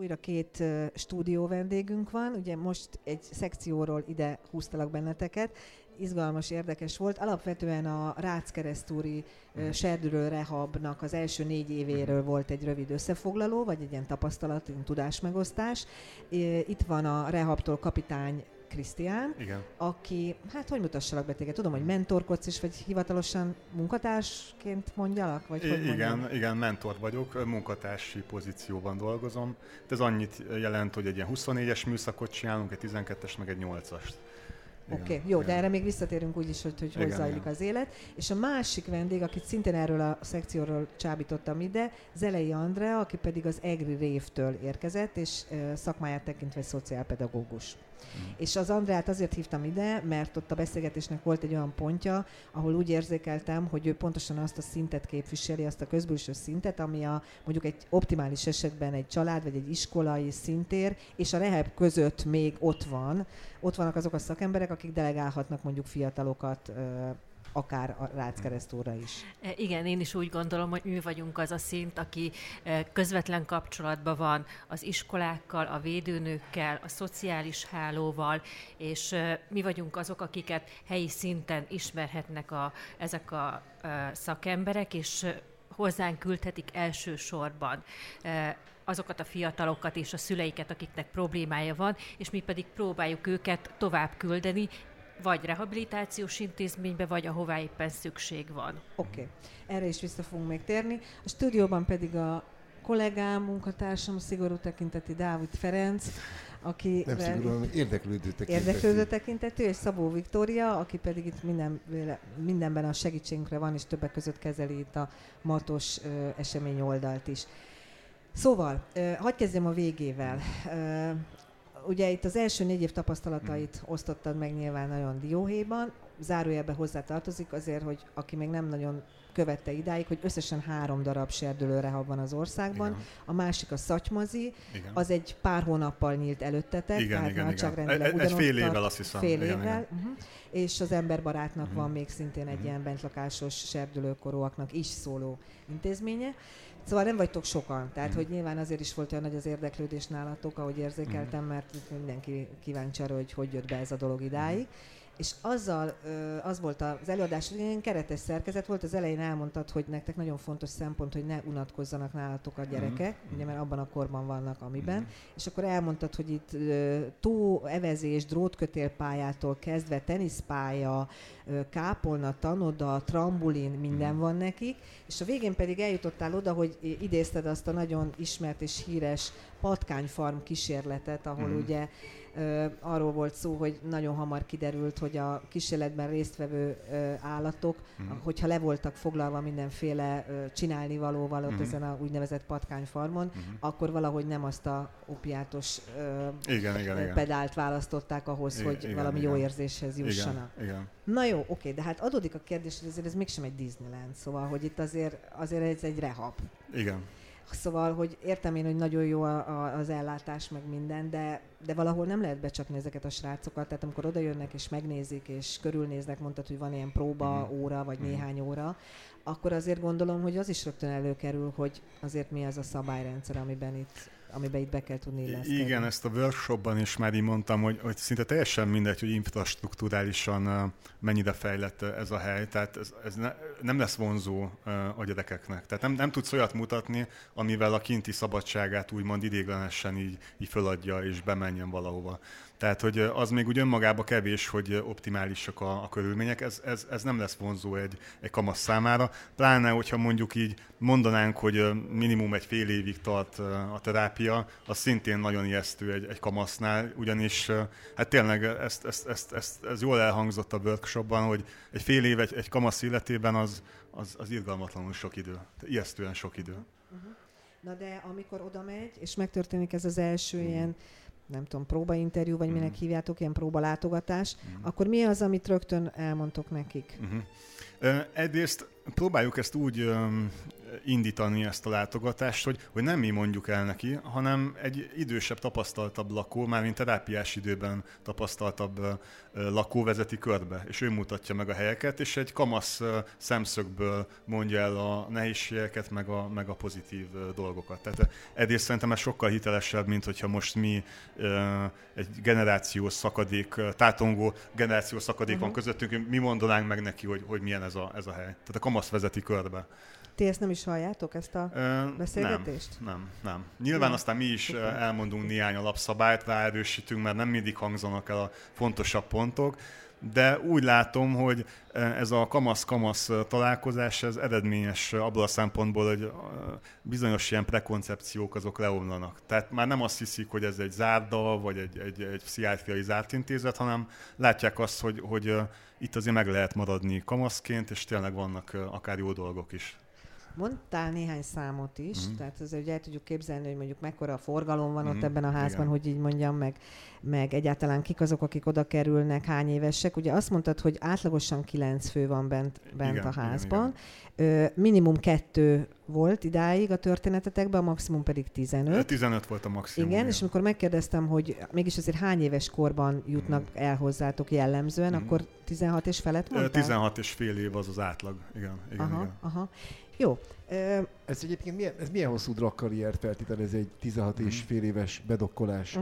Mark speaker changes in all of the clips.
Speaker 1: Újra 2 stúdió vendégünk van, ugye most egy szekcióról ide húztalak benneteket, izgalmas, érdekes volt. Alapvetően a Rácz-Keresztúri serdülő rehabnak az első 4 évéről volt egy rövid összefoglaló, vagy egy ilyen tapasztalat, egy tudásmegosztás. Itt van a rehabtól kapitány Krisztián, aki, hát hogy mutassalak be téged? Tudom, hogy mentorkodsz is, vagy hivatalosan munkatársként mondjalak? Vagy
Speaker 2: Igen, mentor vagyok, munkatársi pozícióban dolgozom. Ez annyit jelent, hogy egy ilyen 24-es műszakot csinálunk, egy 12-es, meg egy 8-ast.
Speaker 1: Oké, jó, de erre még visszatérünk úgyis, hogy zajlik az élet. És a másik vendég, akit szintén erről a szekcióról csábítottam ide, Zelei Andrea, aki pedig az EGRI révtől érkezett, és szakmáját tekintve szociálpedagógus. És az Andreát azért hívtam ide, mert ott a beszélgetésnek volt egy olyan pontja, ahol úgy érzékeltem, hogy ő pontosan azt a szintet képviseli, azt a közbülső szintet, ami mondjuk egy optimális esetben egy család, vagy egy iskolai szintér, és a rehab között még ott vannak azok a szakemberek, akik delegálhatnak mondjuk fiatalokat, akár a Rácz-Keresztúrra is.
Speaker 3: Igen, én is úgy gondolom, hogy mi vagyunk az a szint, aki közvetlen kapcsolatban van az iskolákkal, a védőnőkkel, a szociális hálóval, és mi vagyunk azok, akiket helyi szinten ismerhetnek ezek a szakemberek, és hozzánk küldhetik elsősorban azokat a fiatalokat és a szüleiket, akiknek problémája van, és mi pedig próbáljuk őket tovább küldeni, vagy rehabilitációs intézménybe, vagy ahová éppen szükség van.
Speaker 1: Oké. Erre is vissza fogunk még térni. A stúdióban pedig a kollégám, munkatársam, szigorú tekintetű Dávid Ferenc, aki
Speaker 4: nem szigorúan, érdeklődő
Speaker 1: tekintetű, és Szabó Viktória, aki pedig itt mindenben a segítségünkre van, és többek között kezeli itt a Matos esemény oldalt is. Szóval, hadd kezdjem a végével. Ugye itt az első 4 év tapasztalatait osztottad meg nyilván nagyon dióhéjban, zárójelbe hozzá tartozik azért, hogy aki még nem nagyon követte idáig, hogy összesen 3 darab serdülőrehab van az országban. Igen. A másik a Szatymazi, az egy pár hónappal nyílt előttetek,
Speaker 2: igen. Egy fél évvel, azt hiszem.
Speaker 1: Fél évvel. És az Emberbarátnak van még szintén egy ilyen bentlakásos serdülőkorúaknak is szóló intézménye. Szóval nem vagytok sokan, tehát hogy nyilván azért is volt olyan nagy az érdeklődés nálatok, ahogy érzékeltem, mert mindenki kíváncsi arra, hogy jött be ez a dolog idáig. És az volt az előadás, hogy ilyen keretes szerkezet volt, az elején elmondtad, hogy nektek nagyon fontos szempont, hogy ne unatkozzanak nálatok a gyerekek, ugye, mert abban a korban vannak, amiben. És akkor elmondtad, hogy itt evezés, drótkötélpályától kezdve teniszpálya, kápolna, tanoda, trambulin, minden van nekik, és a végén pedig eljutottál oda, hogy idézted azt a nagyon ismert és híres patkányfarm kísérletet, ahol ugye arról volt szó, hogy nagyon hamar kiderült, hogy a kísérletben résztvevő állatok, hogyha le voltak foglalva mindenféle csinálnivalóval ott ezen a úgynevezett patkányfarmon, akkor valahogy nem azt a opiátos pedált választották ahhoz, hogy valami jó érzéshez jussanak.
Speaker 2: Igen.
Speaker 1: Na jó, oké, de hát adódik a kérdés, hogy azért ez mégsem egy Disneyland, szóval, hogy itt azért ez egy rehab.
Speaker 2: Igen.
Speaker 1: Szóval, hogy értem én, hogy nagyon jó az ellátás, meg minden, de valahol nem lehet becsapni ezeket a srácokat, tehát amikor oda jönnek és megnézik, és körülnéznek, mondtad, hogy van ilyen próba óra, vagy néhány óra, akkor azért gondolom, hogy az is rögtön előkerül, hogy azért mi az a szabályrendszer, amiben itt be kell tudni illeszkedni.
Speaker 2: Igen, ezt a workshopban is már így mondtam, hogy szinte teljesen mindegy, hogy infrastruktúrálisan mennyire fejlett ez a hely, tehát ez nem lesz vonzó a gyerekeknek. Tehát nem tudsz olyat mutatni, amivel a kinti szabadságát úgymond idéglenesen így föladja és bemenjen valahova. Tehát, hogy az még úgy önmagában kevés, hogy optimálisak a körülmények, ez nem lesz vonzó egy kamasz számára. Pláne, hogyha mondjuk így mondanánk, hogy minimum egy fél évig tart a terápia, az szintén nagyon ijesztő egy kamasznál, ugyanis hát tényleg ez jól elhangzott a workshopban, hogy egy fél év egy kamasz életében az irgalmatlanul sok idő, ijesztően sok idő.
Speaker 1: Na de amikor oda megy, és megtörténik ez az első ilyen, nem tudom, próbainterjú, vagy minek hívjátok, ilyen próbalátogatás, akkor mi az, amit rögtön elmondtok nekik?
Speaker 2: Egyrészt próbáljuk ezt úgy indítani ezt a látogatást, hogy nem mi mondjuk el neki, hanem egy idősebb, tapasztaltabb lakó, mármint terápiás időben tapasztaltabb lakó vezeti körbe, és ő mutatja meg a helyeket, és egy kamasz szemszögből mondja el a nehézségeket, meg a pozitív dolgokat. Tehát egyrészt szerintem ez sokkal hitelesebb, mint hogyha most mi egy generációs szakadék, tátongó generációs szakadék van közöttünk, mi mondanánk meg neki, hogy milyen ez a hely. Tehát a kamasz vezeti körbe.
Speaker 1: Ti ezt nem is halljátok, ezt a beszélgetést?
Speaker 2: Nem. Nyilván aztán mi is elmondunk néhány alapszabályt, ráerősítünk, mert nem mindig hangzanak el a fontosabb pontok, de úgy látom, hogy ez a kamasz-kamasz találkozás ez eredményes abból a szempontból, hogy bizonyos ilyen prekoncepciók azok leomlanak. Tehát már nem azt hiszik, hogy ez egy zárda, vagy egy pszichiátriai zárt intézet, hanem látják azt, hogy itt azért meg lehet maradni kamaszként, és tényleg vannak akár jó dolgok is.
Speaker 1: Mondtál néhány számot is, tehát azért ugye el tudjuk képzelni, hogy mondjuk mekkora forgalom van ott ebben a házban, igen. Hogy így mondjam, meg egyáltalán kik azok, akik oda kerülnek, hány évesek. Ugye azt mondtad, hogy átlagosan 9 fő van bent igen, a házban. Igen. Minimum 2 volt idáig a történetetekben, a maximum pedig 15.
Speaker 2: 15 volt a maximum.
Speaker 1: Igen, és amikor megkérdeztem, hogy mégis azért hány éves korban jutnak el hozzátok jellemzően, akkor 16 és felett mondtál?
Speaker 2: 16 és fél év az átlag, igen.
Speaker 1: Aha. Jó.
Speaker 4: Ez egyébként milyen hosszú drogkarriert feltétel, ez egy 16 és fél éves bedokkolás?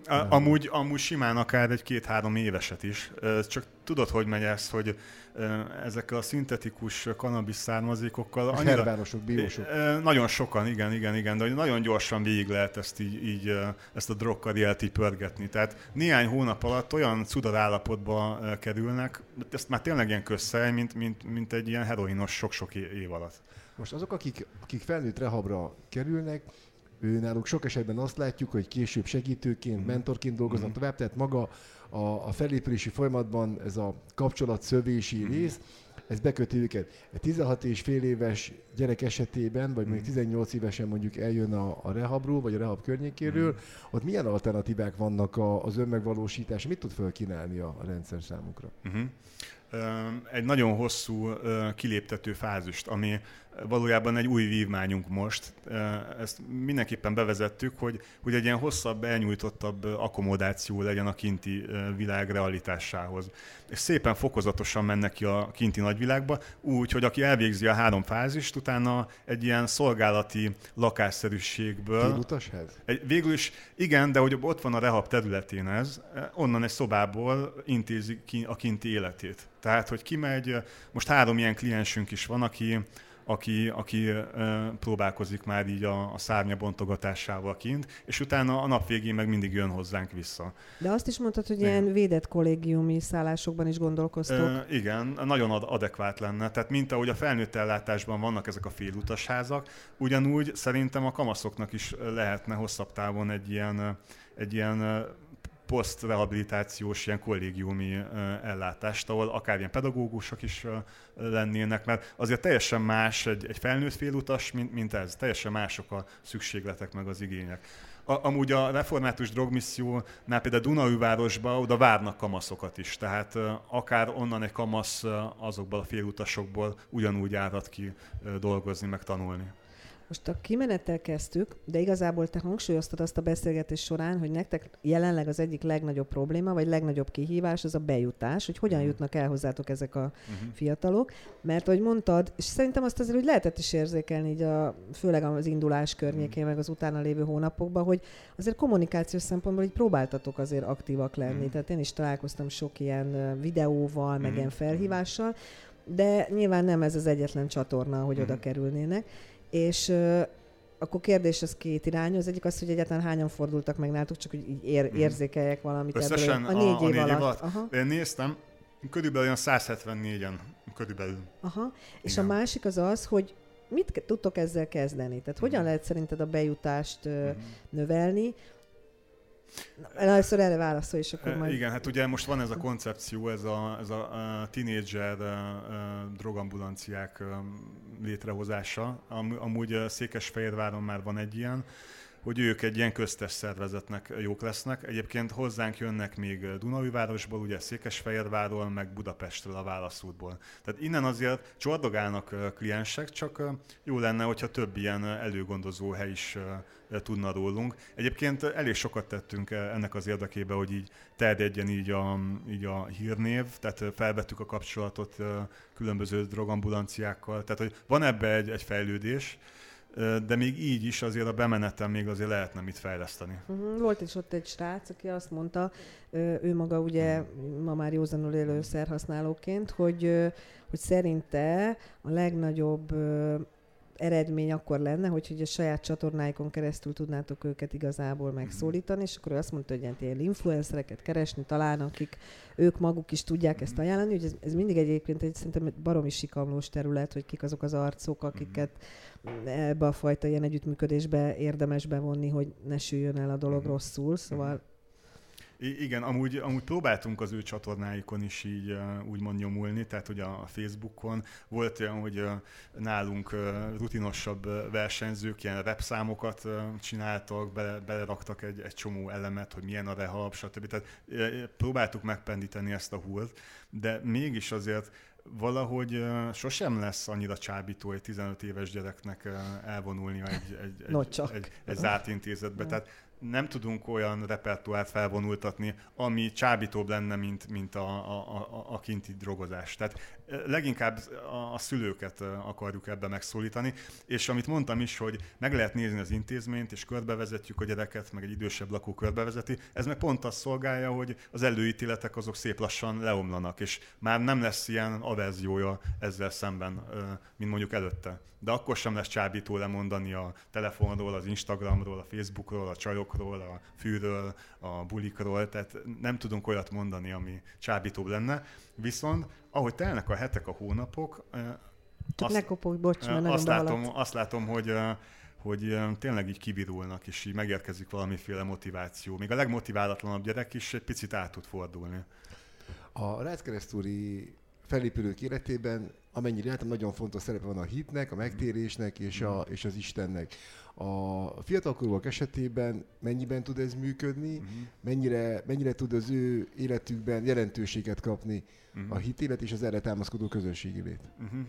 Speaker 2: Amúgy simán akár egy 2-3 éveset is. Csak tudod, hogy megy ez, hogy ezekkel a szintetikus kannabisz származékokkal...
Speaker 4: Herbánosok, biósok.
Speaker 2: Nagyon sokan, igen, de nagyon gyorsan végig lehet ezt ezt a drogkarriert így pörgetni. Tehát néhány hónap alatt olyan cudar állapotba kerülnek, ezt már tényleg ilyen közhely, mint egy ilyen heroinos sok-sok év alatt.
Speaker 4: Most azok, akik felnőtt rehabra kerülnek, náluk sok esetben azt látjuk, hogy később segítőként, mentorként dolgoznak tovább, tehát maga a felépülési folyamatban ez a kapcsolatszövési rész, ez beköti őket. Egy 16 és fél éves gyerek esetében, vagy mondjuk 18 évesen mondjuk eljön a rehabról, vagy a rehab környékéről, ott milyen alternatívák vannak az önmegvalósításra? Mit tud felkínálni a rendszer számukra?
Speaker 2: Egy nagyon hosszú kiléptető fázist, ami valójában egy új vívmányunk most. Ezt mindenképpen bevezettük, hogy egy ilyen hosszabb, elnyújtottabb akkomodáció legyen a kinti világ realitásához. És szépen fokozatosan mennek ki a kinti nagyvilágba, úgy, hogy aki elvégzi a 3 fázist, utána egy ilyen szolgálati lakásszerűségből...
Speaker 4: Félutasház?
Speaker 2: Végül is igen, de hogy ott van a rehab területén ez, onnan egy szobából intézi ki a kinti életét. Tehát, hogy kimegy, most 3 ilyen kliensünk is van, aki próbálkozik már így a szárnya bontogatásával kint, és utána a nap végén meg mindig jön hozzánk vissza.
Speaker 1: De azt is mondtad, hogy ilyen védett kollégiumi szállásokban is gondolkoztok.
Speaker 2: Igen, nagyon adekvát lenne. Tehát mint ahogy a felnőtt ellátásban vannak ezek a félutas-házak, ugyanúgy szerintem a kamaszoknak is lehetne hosszabb távon egy ilyen posztrehabilitációs ilyen kollégiumi ellátást, ahol akár ilyen pedagógusok is lennének, mert azért teljesen más egy felnőtt félutas, mint ez. Teljesen mások a szükségletek meg az igények. Amúgy a református drogmissziónál például Dunaújvárosba oda várnak kamaszokat is, tehát akár onnan egy kamasz azokból a félutasokból ugyanúgy járhat ki dolgozni, meg tanulni.
Speaker 1: Most a kimenettel kezdtük, de igazából te hangsúlyoztad azt a beszélgetés során, hogy nektek jelenleg az egyik legnagyobb probléma, vagy legnagyobb kihívás az a bejutás, hogy hogyan jutnak el hozzátok ezek a fiatalok. Mert ahogy mondtad, és szerintem azt azért úgy lehetett is érzékelni, így főleg az indulás környékén, meg az utána lévő hónapokban, hogy azért kommunikációs szempontból így próbáltatok azért aktívak lenni. Tehát én is találkoztam sok ilyen videóval, meg ilyen felhívással, de nyilván nem ez az egyetlen csatorna, hogy oda kerülnének. És akkor kérdés az 2 irányú. Az egyik az, hogy egyáltalán hányan fordultak meg nálatok, csak hogy így érzékeljek valamit
Speaker 2: összesen
Speaker 1: ebből a 4 év alatt.
Speaker 2: Én néztem, körülbelül olyan 174-en körülbelül.
Speaker 1: Aha. És a másik az, hogy mit tudtok ezzel kezdeni? Tehát hogyan lehet szerinted a bejutást növelni? Először erre válaszol, és akkor majd...
Speaker 2: Igen, hát ugye most van ez a koncepció, ez a tínédzser drogambulanciák létrehozása. Amúgy Székesfehérváron már van egy ilyen. hogy ők egy ilyen köztes szervezetnek jók lesznek. Egyébként hozzánk jönnek még Dunaújvárosból, ugye Székesfehérvárról, meg Budapestről, a Válaszútból. Tehát innen azért csordogálnak kliensek, csak jó lenne, hogyha több ilyen előgondozó hely is tudna rólunk. Egyébként elég sokat tettünk ennek az érdekében, hogy így terjedjen így a hírnév, tehát felvettük a kapcsolatot különböző drogambulanciákkal, tehát hogy van ebbe egy fejlődés, de még így is azért a bemeneten még azért lehetne mit fejleszteni.
Speaker 1: Volt is ott egy srác, aki azt mondta, ő maga ugye ma már józanul élő szerhasználóként, hogy szerinte a legnagyobb eredmény akkor lenne, hogy a saját csatornáikon keresztül tudnátok őket igazából megszólítani, és akkor ő azt mondta, hogy ilyen influencereket keresni talán, akik ők maguk is tudják ezt ajánlani, hogy ez mindig egyébként szerintem baromi sikamlós terület, hogy kik azok az arcok, akiket ebbe a fajta ilyen együttműködésbe érdemes bevonni, hogy ne süljön el a dolog rosszul, szóval...
Speaker 2: Igen, amúgy próbáltunk az ő csatornáikon is így úgymond nyomulni, tehát hogy a Facebookon volt olyan, hogy nálunk rutinosabb versenyzők ilyen repszámokat csináltak, beleraktak egy csomó elemet, hogy milyen a rehab, stb. Tehát próbáltuk megpendíteni ezt a húrt, de mégis azért valahogy sosem lesz annyira csábító egy 15 éves gyereknek elvonulnia egy zárt intézetbe. Tehát nem tudunk olyan repertoárt felvonultatni, ami csábítóbb lenne, mint a kinti drogozás. Tehát leginkább a szülőket akarjuk ebbe megszólítani, és amit mondtam is, hogy meg lehet nézni az intézményt, és körbevezetjük a gyereket, meg egy idősebb lakó körbevezeti, ez meg pont azt szolgálja, hogy az előítéletek azok szép lassan leomlanak, és már nem lesz ilyen averziója ezzel szemben, mint mondjuk előtte. De akkor sem lesz csábító lemondani a telefonról, az Instagramról, a Facebookról, a csajokról, a fűről, a bulikról, tehát nem tudunk olyat mondani, ami csábítóbb lenne. Viszont, ahogy telnek a hetek, a hónapok, azt látom, hogy tényleg így kivirulnak, és így megérkezik valamiféle motiváció. Még a legmotiválatlanabb gyerek is egy picit át tud fordulni.
Speaker 4: A Rácz-keresztúri felépülők életében, amennyire látom, nagyon fontos szerepe van a hitnek, a megtérésnek és az Istennek. A fiatalkorúak esetében mennyiben tud ez működni, mennyire tud az ő életükben jelentőséget kapni a hitélet és az erre támaszkodó közösségi lét?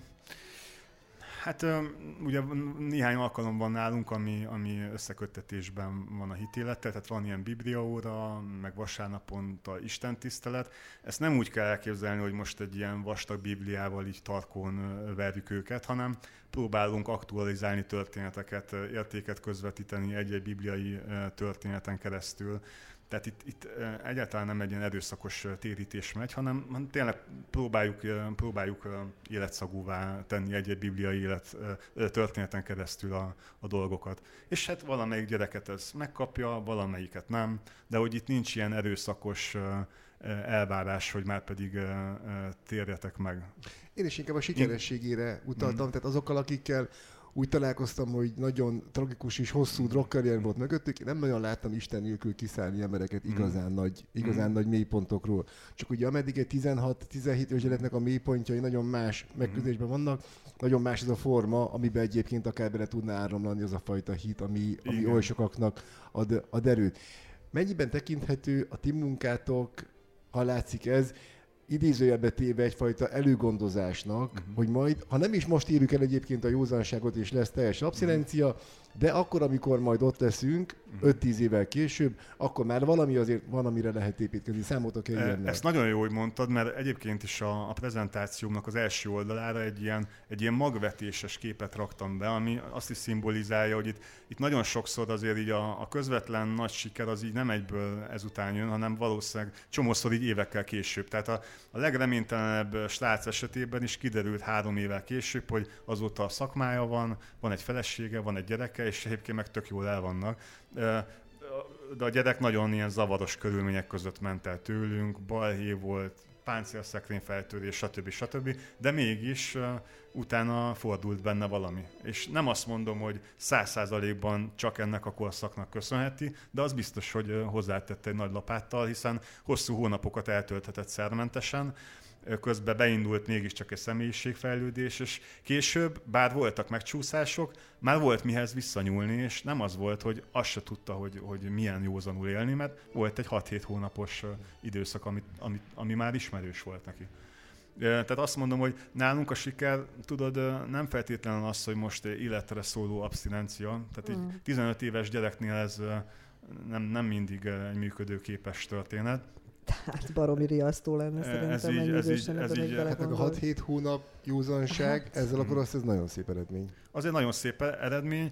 Speaker 2: Hát ugye néhány alkalom van nálunk, ami összeköttetésben van a hitélettel, tehát van ilyen bibliaóra, meg vasárnaponta istentisztelet. Ezt nem úgy kell elképzelni, hogy most egy ilyen vastag bibliával így tarkón verjük őket, hanem próbálunk aktualizálni történeteket, értéket közvetíteni egy-egy bibliai történeten keresztül. Tehát itt egyáltalán nem egy ilyen erőszakos térítés megy, hanem tényleg próbáljuk életszagúvá tenni egy bibliai történeten keresztül a dolgokat. És hát valamelyik gyereket ez megkapja, valamelyiket nem, de hogy itt nincs ilyen erőszakos elvárás, hogy már pedig térjetek meg. Én
Speaker 4: is inkább a sikerességére utaltam, tehát azokkal, akikkel úgy találkoztam, hogy nagyon tragikus és hosszú drogkarrier volt mögöttük. Én nem nagyon láttam Isten nélkül kiszállni embereket igazán nagy mélypontokról. Csak ugye ameddig egy 16-17 éves gyereknek a mélypontjai nagyon más megközelítésben vannak, nagyon más ez a forma, amiben egyébként akár bele tudná áramlani az a fajta hit, ami oly sokaknak ad erőt. Mennyiben tekinthető a ti munkátok, ha látszik ez, idézőjelbe téve egyfajta előgondozásnak, hogy majd, ha nem is most érjük el egyébként a józanságot, és lesz teljes abszinencia, de akkor, amikor majd ott leszünk, 5-10 évvel később, akkor már valami azért van, amire lehet építkezni. Számoltok ilyennel.
Speaker 2: Ezt nagyon jó, hogy mondtad, mert egyébként is a prezentációmnak az első oldalára egy ilyen magvetéses képet raktam be, ami azt is szimbolizálja, hogy itt nagyon sokszor azért így a közvetlen nagy siker az így nem egyből ezután jön, hanem valószínűleg csomószor így évekkel később. Tehát a legreménytelenebb srác esetében is kiderült 3 évvel később, hogy azóta a szakmája van egy felesége, van egy gyereke, és egyébként meg tök jól el vannak. De a gyerek nagyon ilyen zavaros körülmények között ment el tőlünk, balhé volt, páncélszekrényfeltörés, stb. De mégis utána fordult benne valami. És nem azt mondom, hogy 100%-ban csak ennek a korszaknak köszönheti, de az biztos, hogy hozzátette egy nagy lapáttal, hiszen hosszú hónapokat eltölthetett szermentesen, közben beindult mégiscsak egy személyiségfejlődés, és később, bár voltak megcsúszások, már volt mihez visszanyúlni, és nem az volt, hogy azt se tudta, hogy milyen józanul élni, mert volt egy 6-7 hónapos időszak, ami már ismerős volt neki. Tehát azt mondom, hogy nálunk a siker, tudod, nem feltétlenül az, hogy most életre szóló abszinencia. Tehát így 15 éves gyereknél ez nem mindig egy működőképes történet.
Speaker 1: Tehát baromi riasztó lenne szerintem ennyi idősen ebben egy belegondolni.
Speaker 4: A 6-7 hónap józanság, ezzel akkor ez nagyon szép eredmény.
Speaker 2: Az egy nagyon szép eredmény,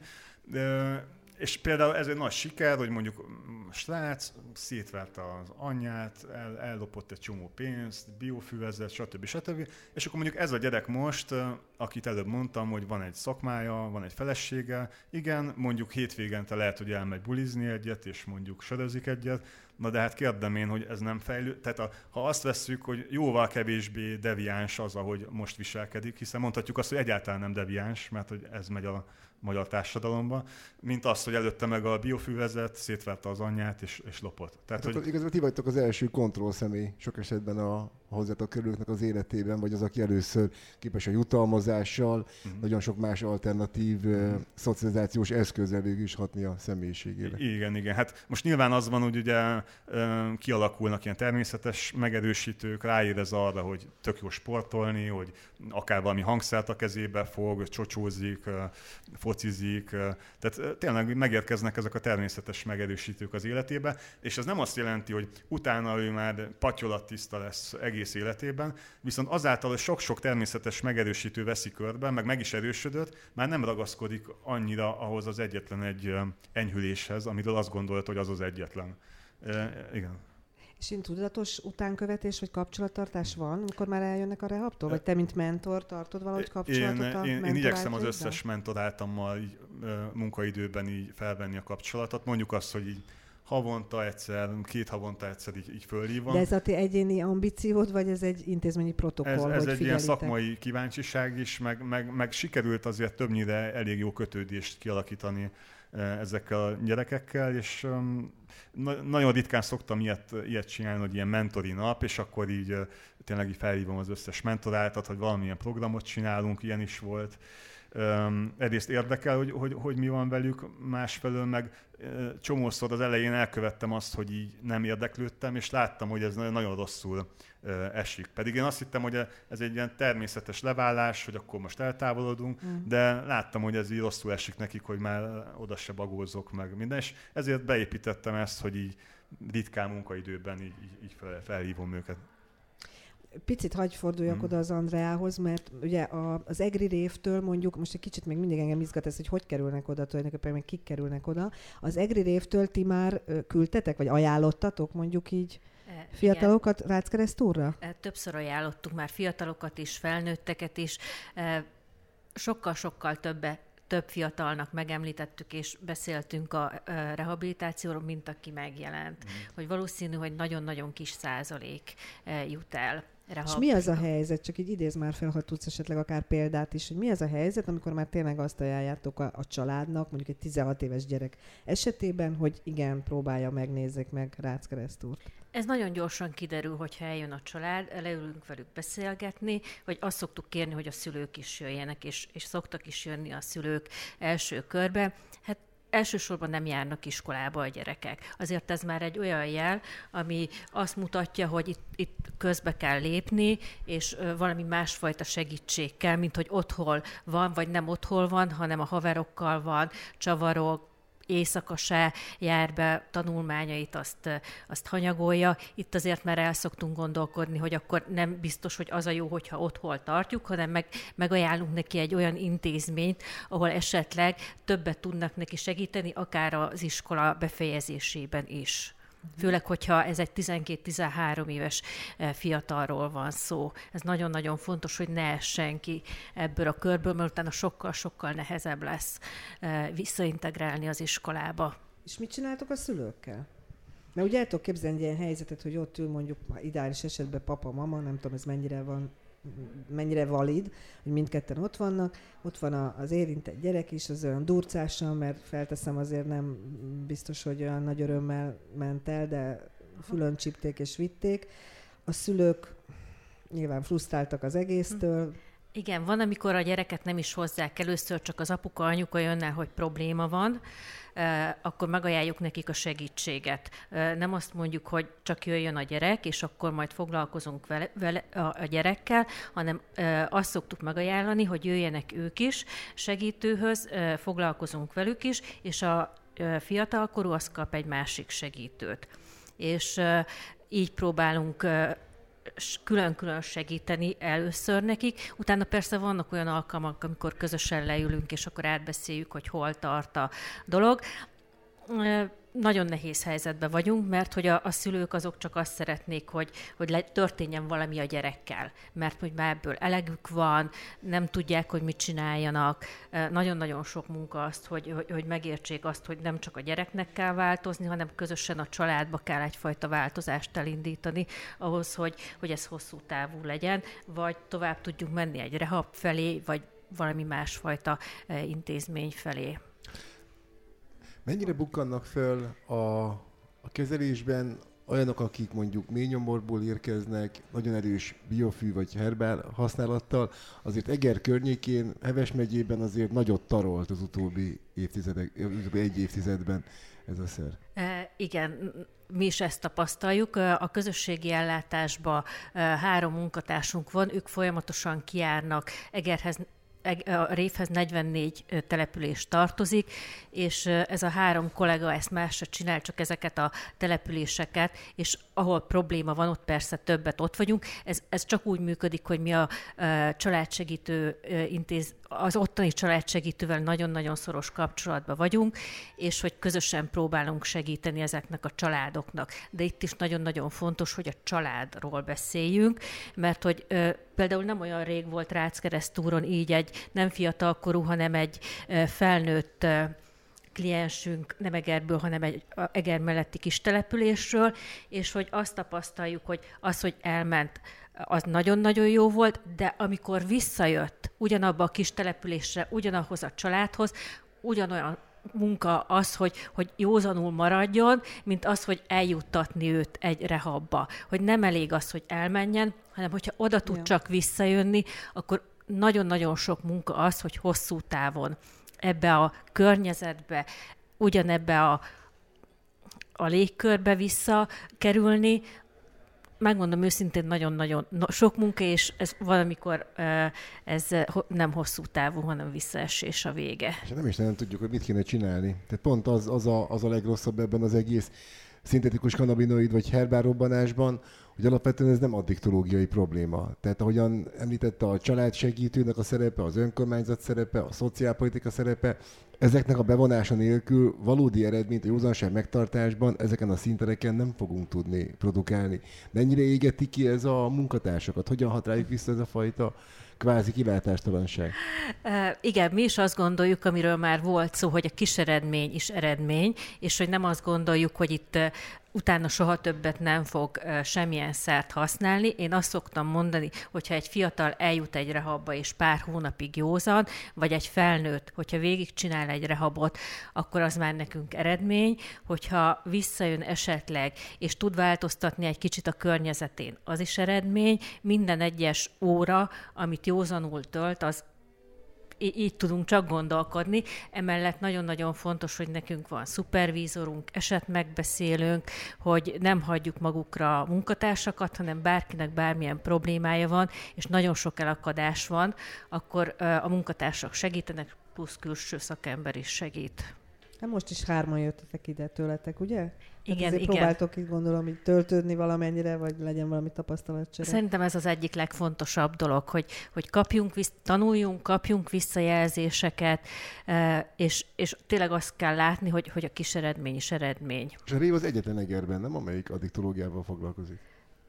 Speaker 2: és például ez egy nagy siker, hogy mondjuk srác szétverte az anyját, ellopott egy csomó pénzt, biofűvezet, stb. És akkor mondjuk ez a gyerek most, akit előbb mondtam, hogy van egy szakmája, van egy felesége, igen, mondjuk hétvégente lehet, hogy elmegy bulizni egyet, és mondjuk sörözik egyet, na de hát kérdem én, hogy ez nem fejlő. Tehát ha azt vesszük, hogy jóval kevésbé deviáns az, ahogy most viselkedik, hiszen mondhatjuk azt, hogy egyáltalán nem deviáns, mert hogy ez megy a magyar társadalomba, mint az, hogy előtte meg a biofűvezet, szétverte az anyját és lopott. Tehát,
Speaker 4: hát hogy... Igazából ti vagytok az első kontrollszemély sok esetben a hozzátok kerülőknek az életében, vagy az, aki először képes a jutalmazással, nagyon sok más alternatív szocializációs eszközzel végül is hatni a személyiségére.
Speaker 2: Igen. Hát most nyilván az van, hogy ugye kialakulnak ilyen természetes megerősítők, ráérez arra, hogy tök jó sportolni, hogy akár valami hangszert a kezébe fog, csocsózik, focizik, tehát tényleg megérkeznek ezek a természetes megerősítők az életébe, és ez nem azt jelenti, hogy utána ő már patyolattiszta lesz egész életében, viszont azáltal, hogy sok-sok természetes megerősítő veszi körbe, meg is erősödött, már nem ragaszkodik annyira ahhoz az egyetlen egy enyhüléshez, amiről azt gondolt, hogy az az egyetlen. Igen.
Speaker 1: És én tudatos utánkövetés vagy kapcsolattartás van, amikor már eljönnek a rehabtól? Vagy te, mint mentor, tartod valahogy kapcsolatot a
Speaker 2: Én igyekszem az összes mentoráltammal így, munkaidőben így felvenni a kapcsolatot. Mondjuk azt, hogy így havonta egyszer, 2 havonta egyszer így fölhívom.
Speaker 1: De ez a ti egyéni ambíciód, vagy ez egy intézményi protokoll,
Speaker 2: ez
Speaker 1: hogy
Speaker 2: egy ilyen szakmai kíváncsiság is, meg sikerült azért többnyire elég jó kötődést kialakítani ezekkel a gyerekekkel, és nagyon ritkán szoktam ilyet csinálni, hogy ilyen mentori nap, és akkor így tényleg így felhívom az összes mentoráltat, hogy valamilyen programot csinálunk, ilyen is volt. Egyrészt érdekel, hogy mi van velük, másfelől meg csomószor az elején elkövettem azt, hogy így nem érdeklődtem, és láttam, hogy ez nagyon rosszul esik. Pedig én azt hittem, hogy ez egy ilyen természetes leválás, hogy akkor most eltávolodunk, de láttam, hogy ez így rosszul esik nekik, hogy már oda se bagózok meg minden, és ezért beépítettem ezt, hogy így ritkán munkaidőben így felhívom őket.
Speaker 1: Picit hagyj forduljak oda az Andreához, mert ugye az EGRI révtől mondjuk, most egy kicsit még mindig engem izgat ez, hogy kerülnek oda tulajdonképpen, meg kik kerülnek oda. Az EGRI révtől ti már küldtetek, vagy ajánlottatok mondjuk így fiatalokat Rácz-Keresztúrra?
Speaker 3: Többször ajánlottuk már fiatalokat is, felnőtteket is. Sokkal-sokkal több fiatalnak megemlítettük, és beszéltünk a rehabilitációról, mint aki megjelent. Hogy valószínű, hogy nagyon-nagyon kis százalék jut el.
Speaker 1: És mi az a helyzet, csak így idéz már fel, ha tudsz esetleg akár példát is, hogy mi az a helyzet, amikor már tényleg azt ajánljátok a családnak, mondjuk egy 16 éves gyerek esetében, hogy igen, próbálja, megnézzék meg Rácz-Keresztúrt.
Speaker 3: Ez nagyon gyorsan kiderül, hogyha eljön a család, leülünk velük beszélgetni, vagy azt szoktuk kérni, hogy a szülők is jöjjenek, és szoktak is jönni a szülők első körbe. Hát elsősorban nem járnak iskolába a gyerekek. Azért ez már egy olyan jel, ami azt mutatja, hogy itt közbe kell lépni, és valami másfajta segítség kell, mint hogy otthon van, vagy nem otthon van, hanem a haverokkal van, csavarok, éjszaka se jár be, tanulmányait azt hanyagolja. Itt azért már el szoktunk gondolkodni, hogy akkor nem biztos, hogy az a jó, hogyha otthon tartjuk, hanem megajánlunk neki egy olyan intézményt, ahol esetleg többet tudnak neki segíteni, akár az iskola befejezésében is. Főleg, hogyha ez egy 12-13 éves fiatalról van szó. Ez nagyon-nagyon fontos, hogy ne essen ki ebből a körből, mert utána sokkal-sokkal nehezebb lesz visszaintegrálni az iskolába.
Speaker 1: És mit csináltok a szülőkkel? Mert ugye el tudok képzelni egy ilyen helyzetet, hogy ott ül mondjuk ideális esetben papa, mama, nem tudom, ez mennyire valid, hogy mindketten ott vannak. Ott van az érintett gyerek is, az olyan durcásan, mert felteszem azért nem biztos, hogy olyan nagy örömmel ment el, de fülön csípték és vitték. A szülők nyilván frusztráltak az egésztől.
Speaker 3: Igen, van, amikor a gyereket nem is hozzák először, csak az apuka, anyuka jön el, hogy probléma van, akkor megajánljuk nekik a segítséget. Nem azt mondjuk, hogy csak jöjjön a gyerek, és akkor majd foglalkozunk vele a gyerekkel, hanem azt szoktuk megajánlani, hogy jöjjenek ők is segítőhöz, foglalkozunk velük is, és a fiatalkorú az kap egy másik segítőt. És így próbálunk külön-külön segíteni először nekik. Utána persze vannak olyan alkalmak, amikor közösen leülünk, és akkor átbeszéljük, hogy hol tart a dolog. Nagyon nehéz helyzetben vagyunk, mert hogy a szülők azok csak azt szeretnék, hogy történjen valami a gyerekkel, mert hogy már ebből elegük van, nem tudják, hogy mit csináljanak. Nagyon-nagyon sok munka azt, hogy megértsék azt, hogy nem csak a gyereknek kell változni, hanem közösen a családba kell egyfajta változást elindítani ahhoz, hogy ez hosszú távú legyen, vagy tovább tudjunk menni egy rehab felé, vagy valami másfajta intézmény felé.
Speaker 4: Mennyire bukkannak föl a kezelésben olyanok, akik mondjuk mély nyomorból érkeznek, nagyon erős biofű vagy herbár használattal, azért Eger környékén, Heves megyében azért nagyot tarolt az utóbbi egy évtizedben ez a szer.
Speaker 3: Igen, mi is ezt tapasztaljuk. A közösségi ellátásban 3 munkatársunk van, ők folyamatosan kijárnak Egerhez, a Révhez 44 település tartozik, és ez a 3 kollega ezt másra csinál, csak ezeket a településeket, és ahol probléma van, ott persze többet ott vagyunk. Ez csak úgy működik, hogy mi a családsegítő az ottani családsegítővel nagyon-nagyon szoros kapcsolatban vagyunk, és hogy közösen próbálunk segíteni ezeknek a családoknak. De itt is nagyon-nagyon fontos, hogy a családról beszéljünk, mert hogy például nem olyan rég volt Ráckeresztúron így egy nem fiatalkorú, hanem egy felnőtt kliensünk nem Egerből, hanem egy Eger melletti kis településről, és hogy azt tapasztaljuk, hogy az, hogy elment, az nagyon-nagyon jó volt, de amikor visszajött ugyanabba a kis településre, ugyanahoz a családhoz, ugyanolyan munka az, hogy józanul maradjon, mint az, hogy eljuttatni őt egy rehabba. Hogy nem elég az, hogy elmenjen, hanem hogyha oda tud csak visszajönni, akkor nagyon-nagyon sok munka az, hogy hosszú távon ebbe a környezetbe, ugyanebbe a légkörbe visszakerülni. Megmondom őszintén, nagyon-nagyon sok munka, és ez valamikor ez nem hosszú távú, hanem visszaesés a vége. És
Speaker 4: nem tudjuk, hogy mit kéne csinálni. Tehát pont az a legrosszabb ebben az egész szintetikus kanabinoid vagy herbárrobbanásban, hogy alapvetően ez nem addiktológiai probléma. Tehát ahogyan említette, a családsegítőnek a szerepe, az önkormányzat szerepe, a szociálpolitika szerepe, ezeknek a bevonása nélkül valódi eredményt a józanság megtartásban ezeken a szintereken nem fogunk tudni produkálni. Mennyire égeti ki ez a munkatársakat? Hogyan hat rájuk vissza ez a fajta kvázi kilátástalanság?
Speaker 3: Igen, mi is azt gondoljuk, amiről már volt szó, hogy a kis eredmény is eredmény, és hogy nem azt gondoljuk, hogy itt utána soha többet nem fog semmilyen szert használni. Én azt szoktam mondani, hogyha egy fiatal eljut egy rehabba és pár hónapig józan, vagy egy felnőtt, hogyha végigcsinál egy rehabot, akkor az már nekünk eredmény, hogyha visszajön esetleg, és tud változtatni egy kicsit a környezetén, az is eredmény. Minden egyes óra, amit józanul tölt, az így tudunk csak gondolkodni. Emellett nagyon-nagyon fontos, hogy nekünk van szupervízorunk, esetmegbeszélőnk, hogy nem hagyjuk magukra a munkatársakat, hanem bárkinek bármilyen problémája van, és nagyon sok elakadás van, akkor a munkatársak segítenek, plusz külső szakember is segít.
Speaker 1: Hát most is 3 jöttetek ide tőletek, ugye?
Speaker 3: Igen.
Speaker 1: Próbáltok itt gondolom így töltődni valamennyire, vagy legyen valami tapasztalatcsere.
Speaker 3: Szerintem ez az egyik legfontosabb dolog, hogy tanuljunk, kapjunk visszajelzéseket, és tényleg azt kell látni, hogy a kis eredmény is eredmény. És
Speaker 4: a Rév az egyetlen Egerben, nem? Amelyik addiktológiával foglalkozik?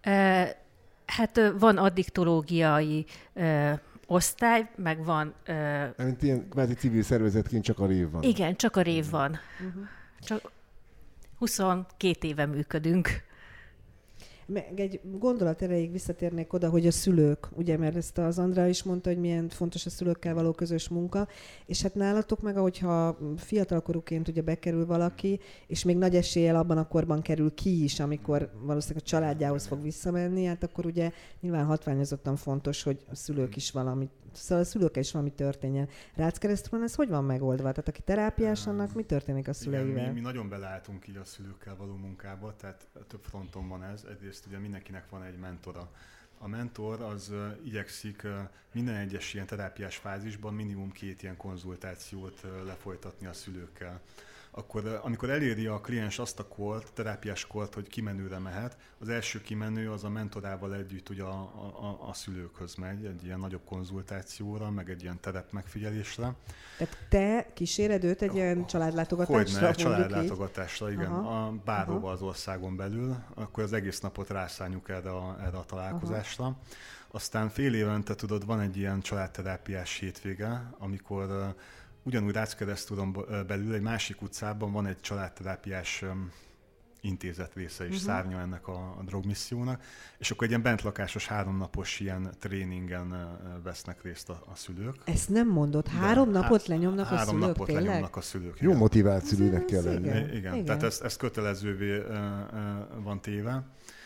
Speaker 3: Hát van addiktológiai osztály, meg van...
Speaker 4: Mint ilyen kvázi civil szervezetként csak a Rév van.
Speaker 3: Igen, csak a Rév van. Csak 22 éve működünk.
Speaker 1: Meg egy gondolat erejéig visszatérnék oda, hogy a szülők, ugye, mert ezt az Andrea is mondta, hogy milyen fontos a szülőkkel való közös munka, és hát nálatok meg, ahogyha fiatalkorúként ugye bekerül valaki, és még nagy eséllyel abban a korban kerül ki is, amikor valószínűleg a családjához fog visszamenni, hát akkor ugye nyilván hatványozottan fontos, hogy a szülők is valamit, szóval a szülőkkel is valami történjen. Rácz-Keresztúron ez hogy van megoldva? Tehát aki terápiás, annak mi történik a szüleivel?
Speaker 2: Igen, mi nagyon beleálltunk így a szülőkkel való munkába, tehát több fronton van ez. Egyrészt ugye mindenkinek van egy mentora. A mentor az igyekszik minden egyes ilyen terápiás fázisban minimum 2 ilyen konzultációt lefolytatni a szülőkkel. Akkor, amikor eléri a kliens azt a kort, terápiás kort, hogy kimenőre mehet, az első kimenő az a mentorával együtt ugye a szülőkhöz megy, egy ilyen nagyobb konzultációra, meg egy ilyen terepmegfigyelésre.
Speaker 1: Tehát te kíséred őt egy ilyen családlátogatásra?
Speaker 2: Hogyne, családlátogatásra, igen. Bárhova az országon belül, akkor az egész napot rászánjuk erre a találkozásra. Aha. Aztán fél évente, tudod, van egy ilyen családterápiás hétvége, amikor ugyanúgy Rácz-Keresztúron belül egy másik utcában van egy családterápiás intézet része is, szárnya ennek a drogmissziónak, és akkor egy ilyen bentlakásos 3 napos ilyen tréningen vesznek részt a szülők.
Speaker 1: Ezt nem mondod, 3 napot lenyomnak a szülők,
Speaker 2: 3 napot
Speaker 1: tényleg?
Speaker 2: lenyomnak a szülők.
Speaker 4: Jó motivált szülőnek kell lenni.
Speaker 2: Igen, tehát ez kötelezővé van téve.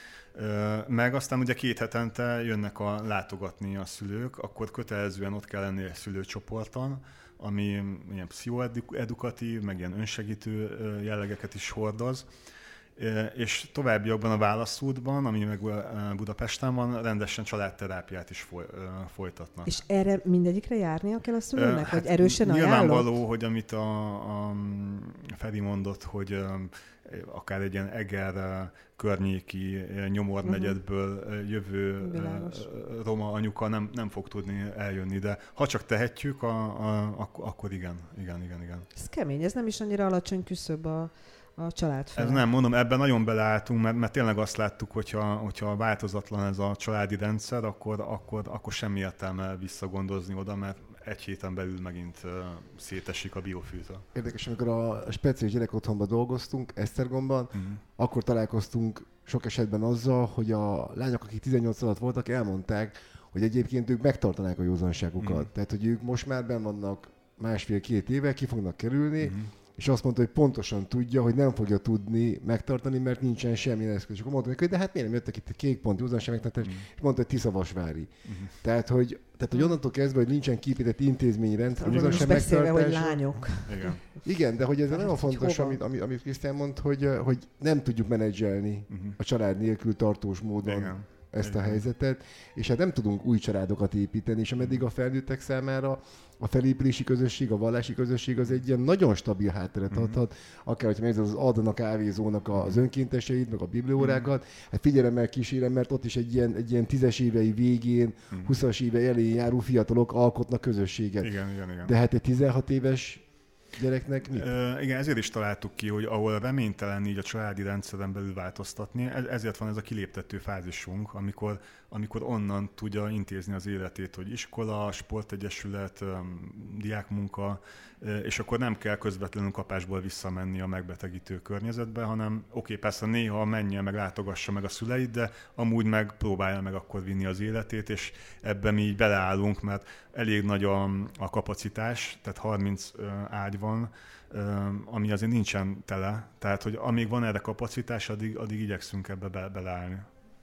Speaker 2: Meg aztán ugye 2 hetente jönnek látogatni a szülők, akkor kötelezően ott kell lenni egy szülőcsoporton, ami ilyen pszichoedukatív, meg ilyen önsegítő jellegeket is hordoz. És továbbiakban a Válaszútban, ami meg Budapesten van, rendesen családterápiát is folytatnak.
Speaker 1: És erre mindegyikre járnia kell a szülőnek,
Speaker 2: hát
Speaker 1: hogy erősen ajánlott?
Speaker 2: Nyilvánvaló, hogy amit a Feri mondott, hogy akár egy ilyen Eger környéki Nyomor negyedből jövő roma anyuka nem fog tudni eljönni, de ha csak tehetjük, akkor igen.
Speaker 1: Ez kemény, ez nem is annyira alacsony küszöb a család fel.
Speaker 2: Ez nem, mondom, ebben nagyon beleálltunk, mert tényleg azt láttuk, hogyha változatlan ez a családi rendszer, akkor semmi értelme visszagondozni oda, mert 1 héten belül megint szétesik a biofűző.
Speaker 4: Érdekes, amikor a speciális gyerekotthonban dolgoztunk, Esztergomban, akkor találkoztunk sok esetben azzal, hogy a lányok, akik 18 alatt voltak, elmondták, hogy egyébként ők megtartanák a józanságukat. Tehát, hogy ők most már benn vannak 1,5-2 éve, ki fognak kerülni, és azt mondta, hogy pontosan tudja, hogy nem fogja tudni megtartani, mert nincsen semmi eszköz. És akkor mondta neki, hogy de hát miért nem jöttek itt a Kék Pont józanság megtartás, és mondta, hogy Tiszavasvári. Tehát, hogy onnantól kezdve, hogy nincsen kiépített intézményrendszer,
Speaker 1: a józanság megtartása. Hogy lányok.
Speaker 2: Igen,
Speaker 4: de hogy ez nagyon fontos, amit Krisztián mond, hogy nem tudjuk menedzselni a család nélkül tartós módon ezt a helyzetet, és hát nem tudunk új családokat építeni, és ameddig a felnőttek számára a felépülési közösség, a vallási közösség az egy ilyen nagyon stabil hátteret adhat, akár, hogyha megnézed az Adana kávézónak az önkénteseit, meg a bibliórákat, hát figyelemmel kísérem, mert ott is egy ilyen 10-es évei végén, 20-as évei elején járó fiatalok alkotnak közösséget.
Speaker 2: Igen.
Speaker 4: De hát egy 16 éves gyereknek mit?
Speaker 2: Igen, ezért is találtuk ki, hogy ahol reménytelen így a családi rendszeren belül változtatni, ezért van ez a kiléptető fázisunk, amikor onnan tudja intézni az életét, hogy iskola, sportegyesület, diákmunka, és akkor nem kell közvetlenül kapásból visszamenni a megbetegítő környezetbe, hanem persze néha menjen, meg látogassa meg a szüleit, de amúgy meg próbálja meg akkor vinni az életét, és ebben mi így beleállunk, mert elég nagy a kapacitás, tehát 30 ágy van, ami azért nincsen tele, tehát hogy amíg van erre kapacitás, addig igyekszünk ebbe beleállni.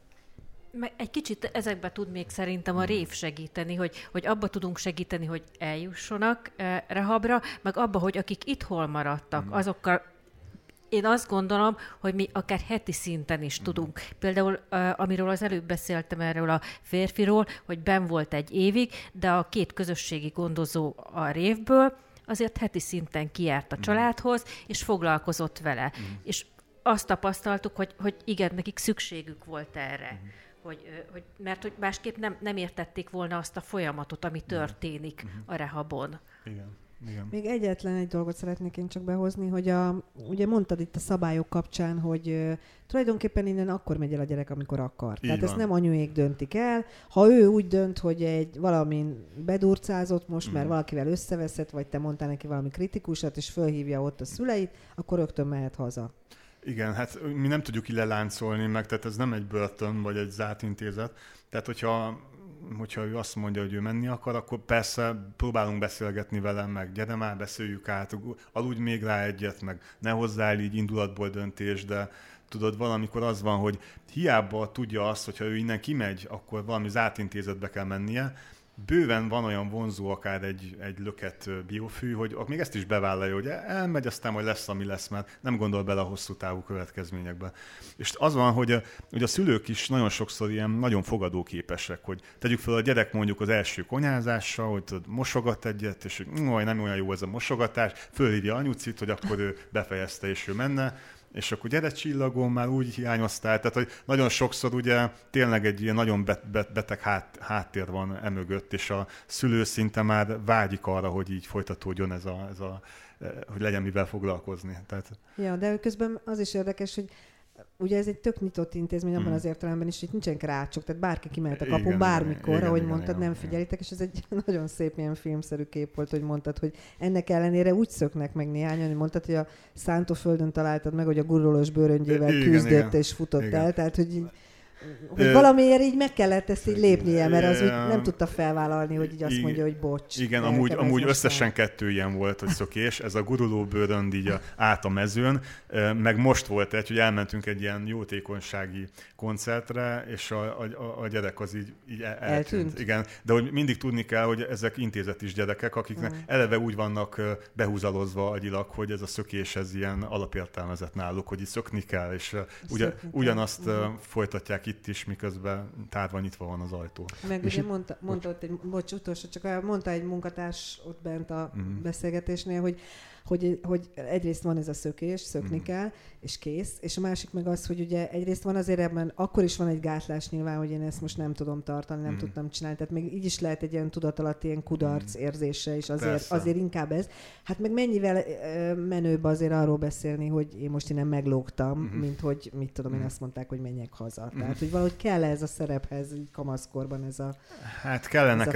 Speaker 3: Egy kicsit ezekbe tud még szerintem a rév segíteni, hogy abba tudunk segíteni, hogy eljussanak rehabra, meg abba, hogy akik itt hol maradtak, azokkal én azt gondolom, hogy mi akár heti szinten is tudunk. Például, amiről az előbb beszéltem erről a férfiról, hogy benn volt 1 évig, de a 2 közösségi gondozó a révből azért heti szinten kijárt a családhoz, és foglalkozott vele. És azt tapasztaltuk, hogy igen, nekik szükségük volt erre. Mert hogy másképp nem értették volna azt a folyamatot, ami történik a rehabon.
Speaker 2: Igen.
Speaker 1: Még egyetlen egy dolgot szeretnék én csak behozni, hogy ugye mondtad itt a szabályok kapcsán, hogy tulajdonképpen innen akkor megy el a gyerek, amikor akar. Tehát ezt nem anyuék döntik el. Ha ő úgy dönt, hogy valamin bedurcázott most, mert valakivel összeveszett, vagy te mondtál neki valami kritikusat, és fölhívja ott a szüleit, akkor rögtön mehet haza.
Speaker 2: Igen, hát mi nem tudjuk ide láncolni meg, tehát ez nem egy börtön, vagy egy zárt intézet. Tehát, hogyha ő azt mondja, hogy ő menni akar, akkor persze próbálunk beszélgetni vele, meg gyere már, beszéljük át, aludj még rá egyet, meg ne hozzál így indulatból döntés, de tudod, valamikor az van, hogy hiába tudja azt, hogyha ő innen kimegy, akkor valami zárt intézetbe kell mennie. Bőven van olyan vonzó, akár egy löket biofű, hogy még ezt is bevállalja, hogy elmegy, aztán majd lesz, ami lesz, mert nem gondol bele a hosszú távú következményekbe. És az van, hogy a szülők is nagyon sokszor ilyen nagyon fogadóképesek, hogy tegyük fel a gyerek mondjuk az első konyházásra, hogy mosogat egyet, és hogy nem olyan jó ez a mosogatás, fölhívja anyucit, hogy akkor ő befejezte és ő menne, és akkor gyere csillagom, már úgy hiányoztál. Tehát, hogy nagyon sokszor ugye tényleg egy ilyen nagyon beteg háttér van emögött, és a szülő szinte már vágyik arra, hogy így folytatódjon ez a hogy legyen mivel foglalkozni. Tehát...
Speaker 1: Ja, de közben az is érdekes, hogy ugye ez egy tök nyitott intézmény abban az értelemben is, hogy nincsen rácsok, tehát bárki kimehet a kapun bármikor, ahogy mondtad, nem figyelitek, és ez egy nagyon szép ilyen filmszerű kép volt, hogy mondtad, hogy ennek ellenére úgy szöknek meg néhányan, hogy mondtad, hogy a szántóföldön találtad meg, hogy a gurulós bőröngyével küzdött és futott el, tehát hogy valamiért így meg kellett ezt így lépnie, mert az úgy nem tudta felvállalni, hogy így azt mondja, hogy bocs.
Speaker 2: Igen, amúgy összesen 2 ilyen volt, hogy szökés, ez a guruló bőrönd így át a mezőn, meg most volt egy, hogy elmentünk egy ilyen jótékonysági koncertre, és a gyerek az így eltűnt. Igen, de hogy mindig tudni kell, hogy ezek intézetis gyerekek, akiknek eleve úgy vannak behúzalozva agyilag, hogy ez a szökés, ez ilyen alapértelmezett náluk, hogy így szökni kell, és ugyanazt folytatják itt is, miközben tárva nyitva van az ajtó.
Speaker 1: Meg ugye mondta ott mondta egy munkatárs ott bent a beszélgetésnél, hogy egyrészt van ez a szökés, szökni kell, és kész, és a másik meg az, hogy ugye egyrészt van azért ebben, akkor is van egy gátlás nyilván, hogy én ezt most nem tudom tartani, nem tudtam csinálni, tehát még így is lehet egy ilyen tudatalatti ilyen kudarc érzése, és azért inkább ez. Hát meg mennyivel menőbb azért arról beszélni, hogy én most innen meglógtam, mint hogy mit tudom én, azt mondták, hogy menjek haza. Tehát, hogy valahogy kell ez a szerephez, így kamaszkorban ez a
Speaker 2: hát kellenek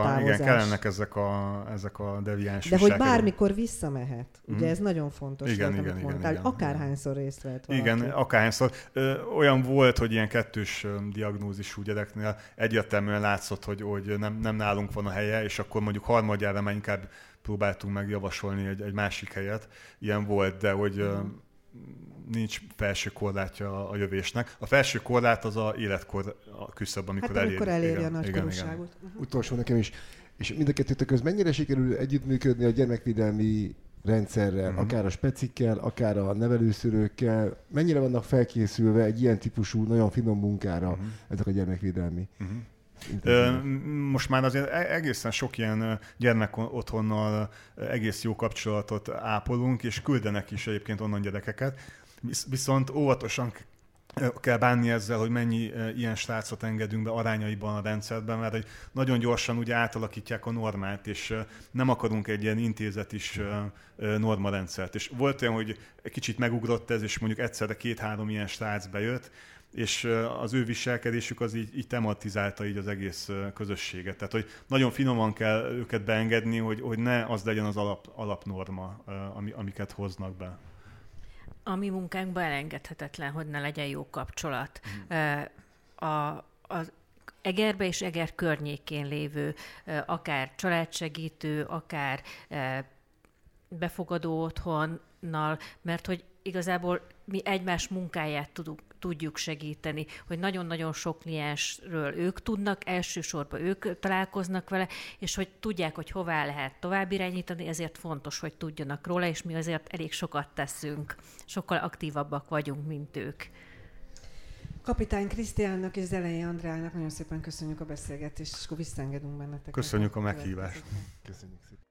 Speaker 2: ezek a deviáns
Speaker 1: de hogy bármikor visszamehet. Ugye ez nagyon fontos.
Speaker 2: Igen.
Speaker 1: Akárhányszor részt vett valaki.
Speaker 2: Igen, akárhányszor. Olyan volt, hogy ilyen 2-s diagnózisú gyereknél egyértelműen látszott, hogy nem nálunk van a helye, és akkor mondjuk harmadjára már inkább próbáltunk meg javasolni egy másik helyet. Ilyen volt, de hogy nincs felső korlátja a jövésnek. A felső korlát az a életkor küszöb, amikor
Speaker 1: eléri a nagykorúságot.
Speaker 4: Utolsó nekem is. És mind a kettőtök köz mennyire sikerül együttműködni a gyermekvédelmi rendszerrel, akár a specikkel, akár a nevelőszülőkkel? Mennyire vannak felkészülve egy ilyen típusú, nagyon finom munkára ezek a gyermekvédelmi?
Speaker 2: Most már azért egészen sok ilyen gyermek otthonnal egész jó kapcsolatot ápolunk, és küldenek is egyébként onnan gyerekeket. Viszont óvatosan kell bánni ezzel, hogy mennyi ilyen srácot engedünk be arányaiban a rendszerben, mert nagyon gyorsan ugye átalakítják a normát, és nem akarunk egy ilyen intézetis normarendszert. És volt olyan, hogy kicsit megugrott ez, és mondjuk egyszerre 2-3 ilyen srác bejött, és az ő viselkedésük az így tematizálta így az egész közösséget. Tehát, hogy nagyon finoman kell őket beengedni, hogy ne az legyen az alapnorma, amiket hoznak be.
Speaker 3: A mi munkánkban elengedhetetlen, hogy ne legyen jó kapcsolat. Az Egerbe és Eger környékén lévő, akár családsegítő, akár befogadó otthonnal, mert hogy igazából mi egymás munkáját tudjuk segíteni, hogy nagyon-nagyon sok kliensről ők tudnak, elsősorban ők találkoznak vele, és hogy tudják, hogy hová lehet tovább irányítani, ezért fontos, hogy tudjanak róla, és mi azért elég sokat teszünk. Sokkal aktívabbak vagyunk, mint ők.
Speaker 1: Kapitány Krisztiánnak és Zelei Andrának nagyon szépen köszönjük a beszélgetést, és akkor visszaengedünk benneteket.
Speaker 2: Köszönjük a meghívást.
Speaker 4: Köszönjük szépen.